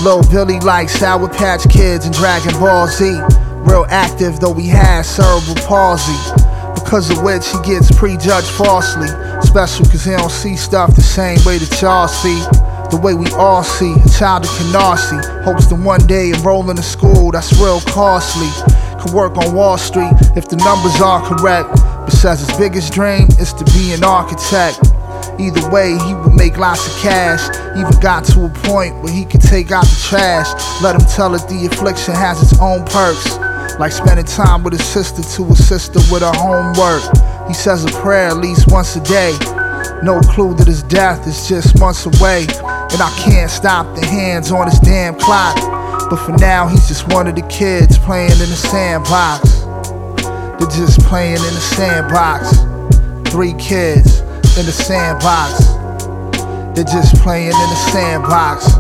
Lil Billy likes Sour Patch Kids and Dragon Ball Z. Real active though he has cerebral palsy, because of which he gets prejudged falsely. Special cause he don't see stuff the same way that y'all see. The way we all see. A child of Canarsie hopes to one day enroll in a school that's real costly. Can work on Wall Street if the numbers are correct, but says his biggest dream is to be an architect. Either way, he would make lots of cash. Even got to a point where he could take out the trash. Let him tell it the affliction has its own perks, like spending time with his sister to assist her with her homework. He says a prayer at least once a day. No clue that his death is just months away. And I can't stop the hands on his damn clock. But for now, he's just one of the kids playing in the sandbox. They're just playing in the sandbox. 3 kids in the sandbox. They're just playing in the sandbox.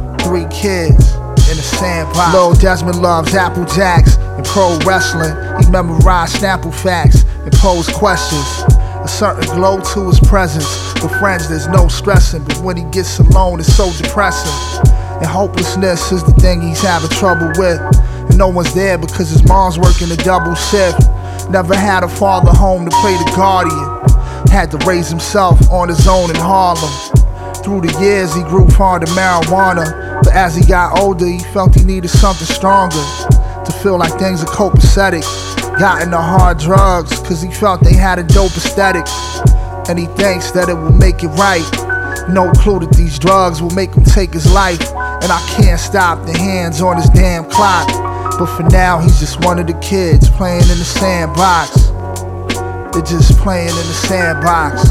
3 kids in the sandbox. Lil Desmond loves Apple Jacks and pro wrestling. He memorized Snapple facts and posed questions. A certain glow to his presence. With friends there's no stressing, but when he gets alone it's so depressing. And hopelessness is the thing he's having trouble with. And no one's there because his mom's working a double shift. Never had a father home to play the guardian. Had to raise himself on his own in Harlem. Through the years he grew fond of marijuana, but as he got older he felt he needed something stronger to feel like things are copacetic. Got into hard drugs cause he felt they had a dope aesthetic, and he thinks that it will make it right. No clue that these drugs will make him take his life. And I can't stop the hands on his damn clock. But for now he's just one of the kids playing in the sandbox. They're just playing in the sandbox.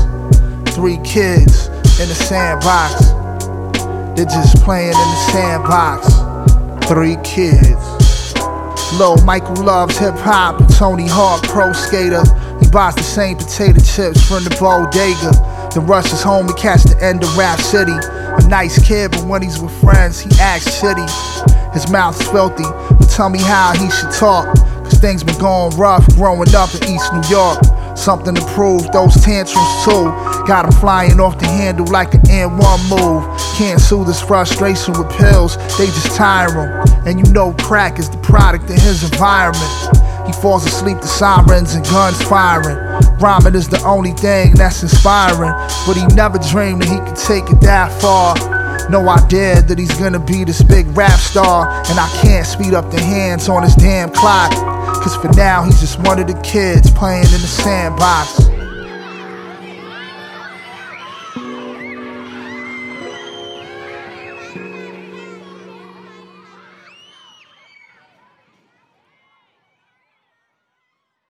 3 kids in the sandbox. They're just playing in the sandbox. 3 kids. Lil Michael loves hip hop and Tony Hawk pro skater. He buys the same potato chips from the bodega, then rushes home to catch the end of Rap City. A nice kid, but when he's with friends he acts shitty. His mouth's filthy, but tell me how he should talk, cause things been going rough growing up in East New York. Something to prove, those tantrums too got him flying off the handle like an N1 move. Can't soothe his frustration with pills, they just tire him. And you know crack is the product of his environment. He falls asleep to sirens and guns firing. Rhyming is the only thing that's inspiring, but he never dreamed that he could take it that far. No idea that he's gonna be this big rap star. And I can't speed up the hands on his damn clock, cause for now he's just one of the kids playing in the sandbox.